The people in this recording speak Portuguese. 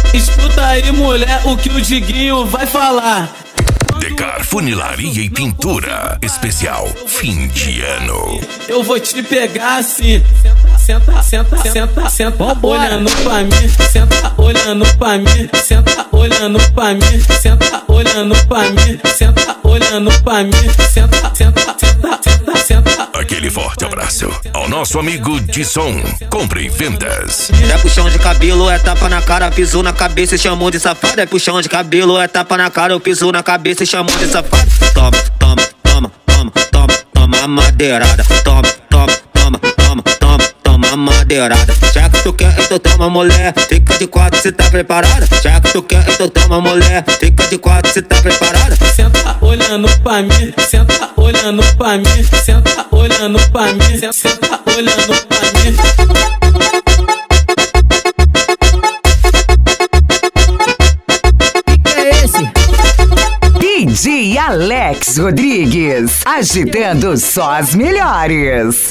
Escuta aí, mulher, o que o Diguinho vai falar. Decar Funilaria e Pintura Especial Fim de Ano. Eu vou te pegar assim. Senta, senta, senta, senta, olhando pra mim. Senta, olhando pra mim. Senta, olhando pra mim. Senta, olhando pra mim. Senta, olhando pra mim. Senta, senta, senta, senta, senta. Aquele forte abraço ao nosso amigo de som. Compre e vendas. É puxão de cabelo, é tapa na cara, piso na cabeça e chamou de safado. É puxão de cabelo, é tapa na cara, eu piso na cabeça e chamou de safado. Toma, toma, toma, toma, toma, toma madeirada. Toma, toma, toma, toma, toma, toma madeirada. Já que tu quer, então toma, mulher. Fica de quatro, cê tá preparada? Já que tu quer, então toma, mulher. Fica de quatro, cê tá preparada? Senta olhando pra mim. Senta olhando pra mim. Senta olhando pra mim. Senta olhando pra mim. DJ Alex Rodrigues, agitando só as melhores.